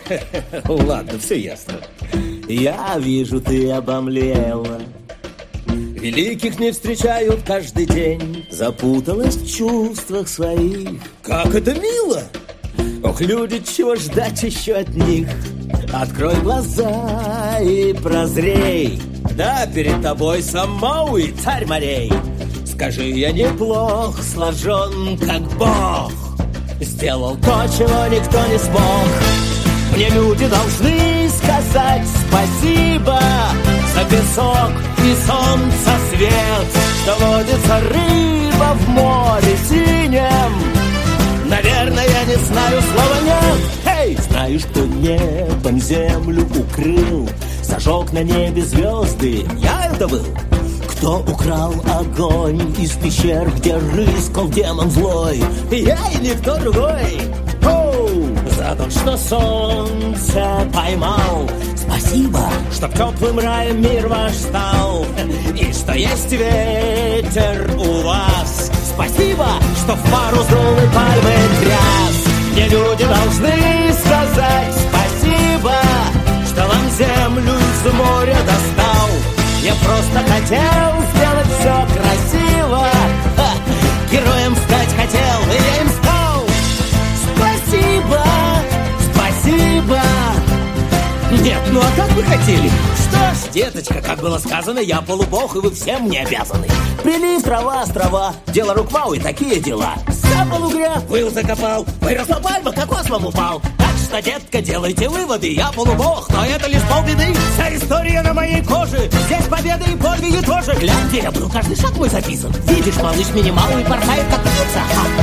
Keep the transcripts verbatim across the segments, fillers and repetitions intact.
Ладно, все ясно. Я вижу, ты обомлела. Великих не встречают каждый день. Запуталась в чувствах своих. Как это мило! Ох, люди, чего ждать еще от них? Открой глаза и прозрей. Да, перед тобой Самоуи, царь морей. Скажи, я неплох сложен, как Бог. Сделал то, чего никто не смог. Мне люди должны сказать спасибо за песок и солнце свет, что водится рыба в море синем. Наверное, я не знаю слова «нет». Эй! Знаешь, кто небом землю укрыл, зажег на небе звезды, я это был. Кто украл огонь из пещер, где рыскал демон злой, я и никто другой. Оу! За то, что солнце поймал, спасибо, что теплым раем мир ваш стал, и что есть ветер у вас. Спасибо, что в пару золы пальмы тряс. Мне люди должны сказать спасибо, что вам землю из моря достал. Я просто хотел сделать все красиво. Ха! Героем стать хотел, и я им стал. Спасибо, спасибо. Нет, ну а как вы хотели? Что ж, деточка, как было сказано, я полубог, и вы всем мне обязаны. Прилив, трава, острова, дело рук Мауи, такие дела. Сапал угря, выл закопал, выросла пальма, кокос вам упал. Так что, детка, делайте выводы, я полубог, но это лишь полбеды. Вся история на моей коже, здесь победы и подвиги тоже. Гляньте, я был, каждый шаг мой записан. Видишь, малыш минимал и порхает, как птица.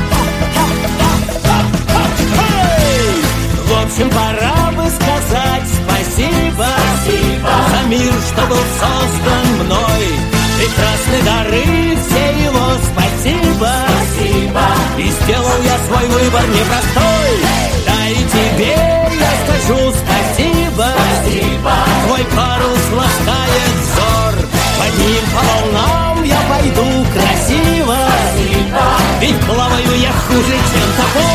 В общем, пора бы сказать спасибо, спасибо за мир, что был создан мной. Прекрасны дары, все его спасибо, спасибо. И сделал я свой выбор непростой. Да и тебе я скажу спасибо, спасибо. Твой парус ласкает взор, под ним по волнам я пойду красиво, спасибо. Ведь плаваю я хуже, чем тобой.